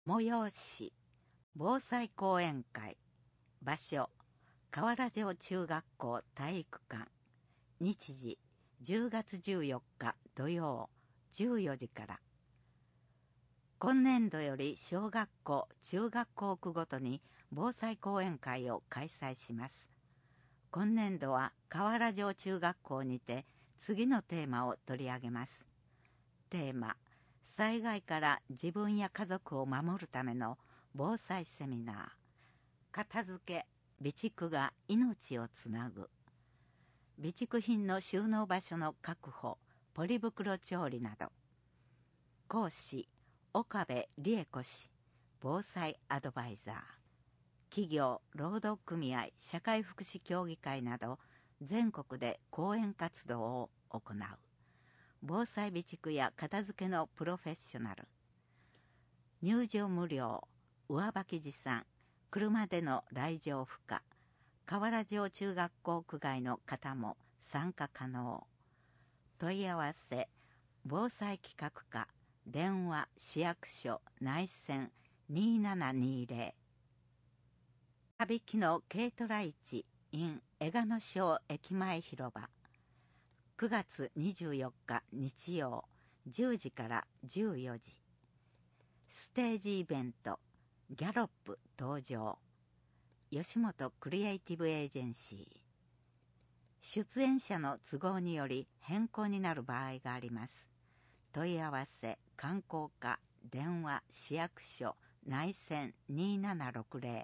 催し防災講演会。場所河原町中学校体育館。日時10月14日土曜14時から。今年度より小学校中学校区ごとに防災講演会を開催します。今年度は河原町中学校にて次のテーマを取り上げます。テーマ、災害から自分や家族を守るための防災セミナー。片付け、備蓄が命をつなぐ。備蓄品の収納場所の確保、ポリ袋調理など。講師、岡部理恵子氏、防災アドバイザー。企業、労働組合、社会福祉協議会など全国で講演活動を行う。防災備蓄や片付けのプロフェッショナル。入場無料、上履き持参、車での来場不可。河原町中学校区外の方も参加可能。問い合わせ、防災企画課、電話市役所内線2720。羽曳の軽トラ市 in 江鹿野小駅前広場。9月24日日曜10時から14時。ステージイベントギャロップ登場。吉本クリエイティブエージェンシー。出演者の都合により変更になる場合があります。問い合わせ観光課電話市役所内線2760。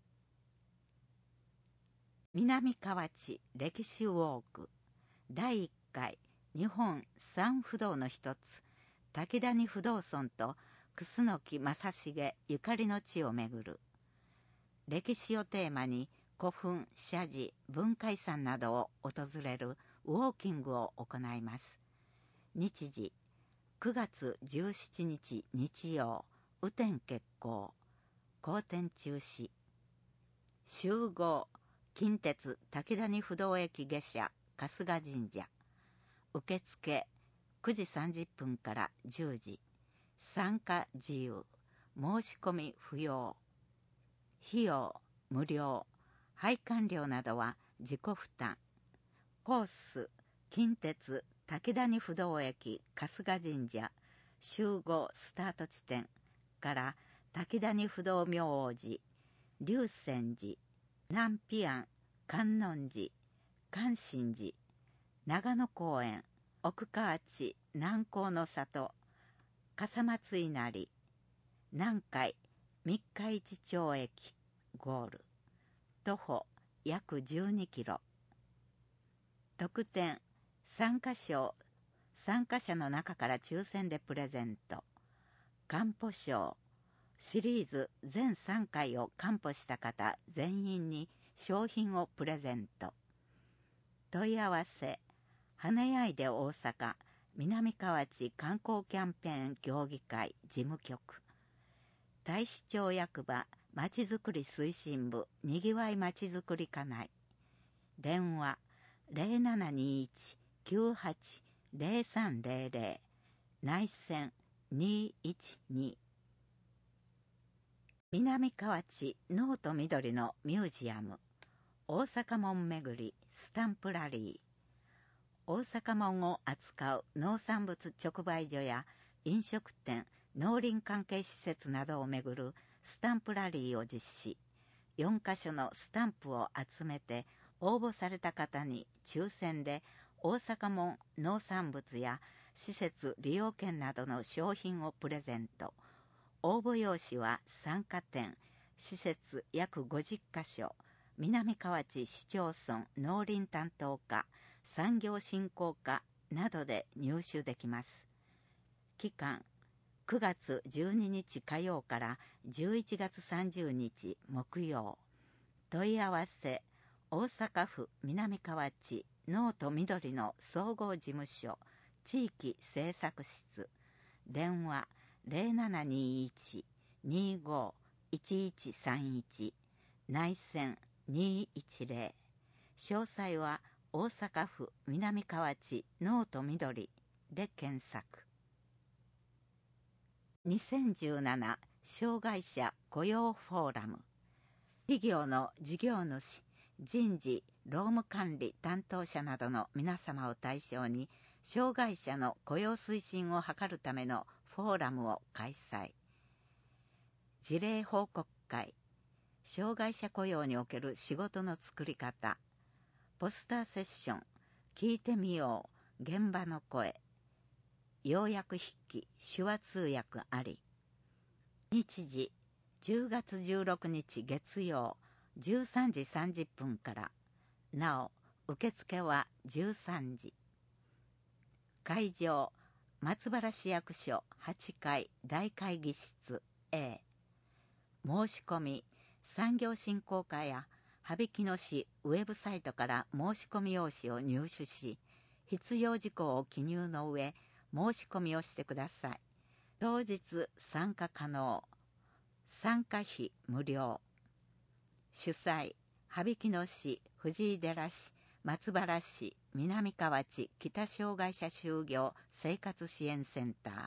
南河内歴史ウォーク第1回日本三不動の一つ滝谷不動尊と楠木正成ゆかりの地を巡る。歴史をテーマに古墳、社寺、文化遺産などを訪れるウォーキングを行います。日時9月17日日曜雨天決行。好天中止。集合近鉄滝谷不動駅下車春日神社。受付9時30分から10時。参加自由。申し込み不要。費用無料。拝観料などは自己負担。コース近鉄滝谷不動駅春日神社集合スタート地点から滝谷不動明王寺、龍泉寺、南平安、観音寺、関心寺、長野公園、奥河内、南高の里、笠松稲荷、南海、三日市町駅、ゴール。徒歩約12キロ。特典、参加賞、参加者の中から抽選でプレゼント。完歩賞、シリーズ全3回を完歩した方全員に商品をプレゼント。問い合わせ、花屋いで大阪南河内観光キャンペーン協議会事務局。太子町役場まちづくり推進部にぎわいまちづくり課内。電話0721-980300内線212。南河内ノート緑のミュージアム。大阪門巡りスタンプラリー。大阪門を扱う農産物直売所や飲食店、農林関係施設などを巡るスタンプラリーを実施。4カ所のスタンプを集めて応募された方に抽選で大阪門農産物や施設利用券などの商品をプレゼント。応募用紙は参加店、施設約50カ所、南河内市町村農林担当課、産業振興課などで入手できます。期間9月12日火曜から11月30日木曜。問い合わせ大阪府南河内ノート緑の総合事務所地域政策室。電話0721-25-1131内線210。詳細は大阪府南河内ノート緑で検索。2017 障害者雇用フォーラム、企業の事業主、人事、労務管理担当者などの皆様を対象に、障害者の雇用推進を図るためのフォーラムを開催。事例報告会、障害者雇用における仕事の作り方、ポスターセッション、聞いてみよう、現場の声、要約筆記、手話通訳あり。日時、10月16日月曜、13時30分から。なお、受付は13時。会場、松原市役所8階大会議室 A。申し込み、産業振興課や羽曳野市ウェブサイトから申し込み用紙を入手し、必要事項を記入の上、申し込みをしてください。当日参加可能。参加費無料。主催、羽曳野市、藤井寺市、松原市、南河内北障害者就業生活支援センター。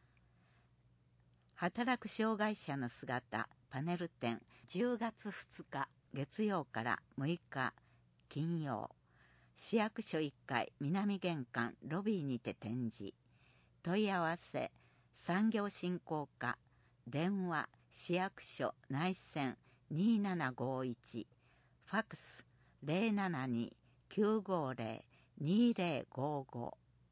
働く障害者の姿パネル展、10月2日月曜から6日金曜。市役所1階南玄関ロビーにて展示。問い合わせ、産業振興課、電話、市役所内線2751、ファックス072-950-2055。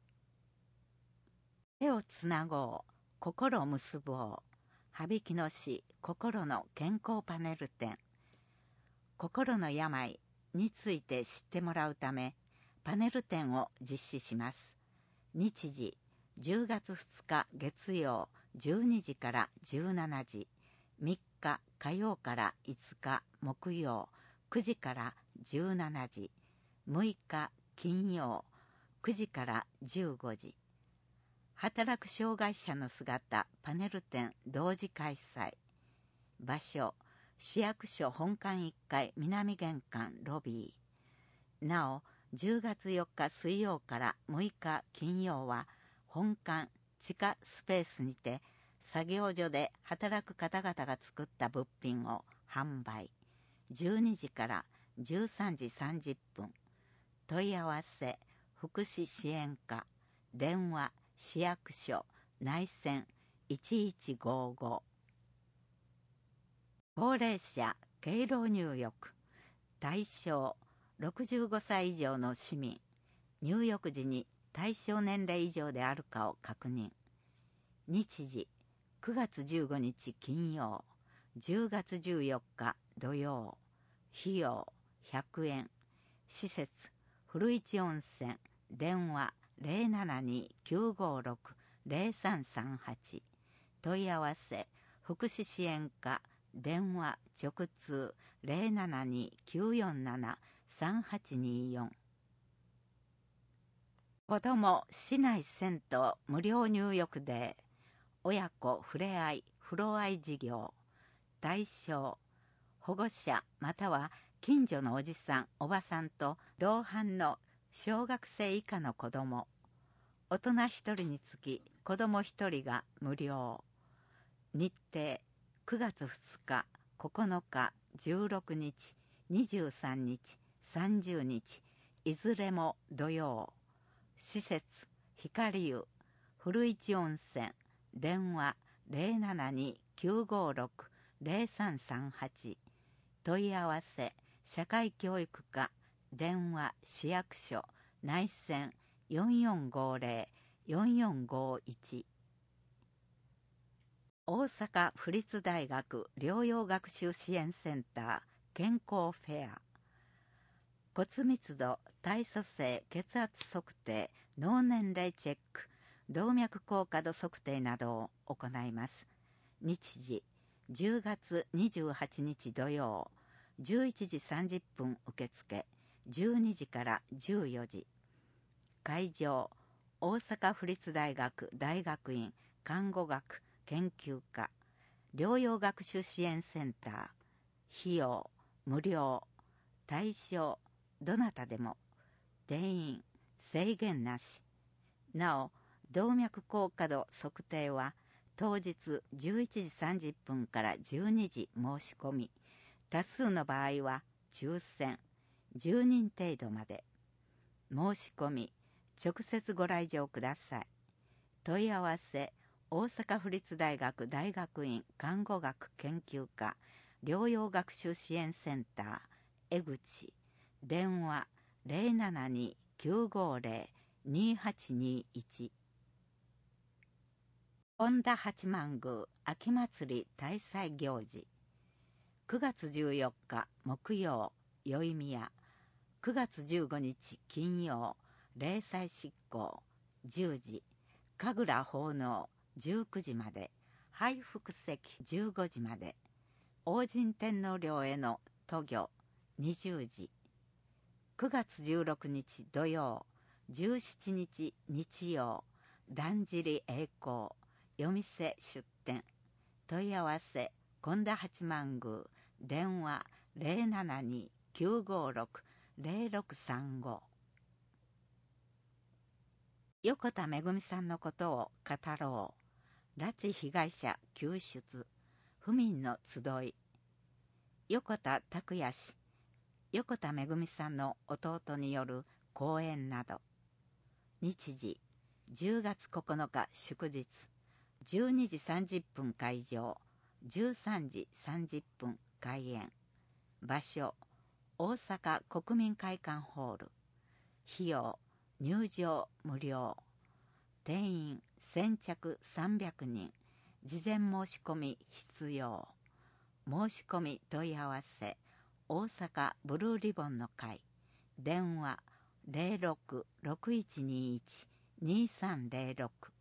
手をつなごう、心結ぼう。羽曳野市心の健康パネル展。心の病について知ってもらうため、パネル展を実施します。日時、10月2日月曜12時から17時、3日火曜から5日木曜9時から17時、6日金曜9時から15時。働く障害者の姿パネル展同時開催。場所、市役所本館1階南玄関ロビー。なお、10月4日水曜から6日金曜は本館地下スペースにて作業所で働く方々が作った物品を販売。12時から13時30分。問い合わせ、福祉支援課、電話、市役所、内線1155。高齢者、敬老入浴。対象、65歳以上の市民。入浴時に対象年齢以上であるかを確認。日時、9月15日金曜、10月14日土曜。費用、100円。施設、古市温泉。電話、072-956-0338。問い合わせ、福祉支援課。電話、直通、072-947-3824。子ども市内銭湯無料入浴デー。親子ふれあい風呂あい事業。対象、保護者または近所のおじさんおばさんと同伴の小学生以下の子ども。大人1人につき子ども1人が無料。日程、9月2日、9日、16日、23日、30日、いずれも土曜。施設、光湯、古市温泉。電話、072-956-0338。問い合わせ、社会教育課。電話、市役所。内線4450-4451。大阪府立大学療養学習支援センター健康フェア。骨密度、体組成、血圧測定、脳年齢チェック、動脈硬化度測定などを行います。日時、10月28日土曜、11時30分受付、12時から14時。会場、大阪府立大学大学院看護学研究科療養学習支援センター。費用、無料。対象、どなたでも。定員、制限なし。なお、動脈硬化度測定は当日11時30分から12時申し込み、多数の場合は抽選、10人程度まで。申し込み、直接ご来場ください。問い合わせ、大阪府立大学大学院看護学研究科療養学習支援センター江口、電話072-950-2821。本田八幡宮秋祭り大祭行事。9月14日木曜宵宮、9月15日金曜例祭執行10時、神楽奉納19時まで、拝福席15時まで、王神天皇陵への渡御20時、9月16日土曜、17日日曜、だんじり栄光、夜店出店。問い合わせ、本田八幡宮、電話072-956-0635。横田めぐみさんのことを語ろう。拉致被害者救出、府民の集い。横田拓也氏、横田めぐみさんの弟による講演など。日時、10月9日祝日、12時30分会場、13時30分開演。場所、大阪国民会館ホール。費用、入場無料。定員先着300人。事前申し込み必要。申し込み問い合わせ、大阪ブルーリボンの会。電話06-6121-2306。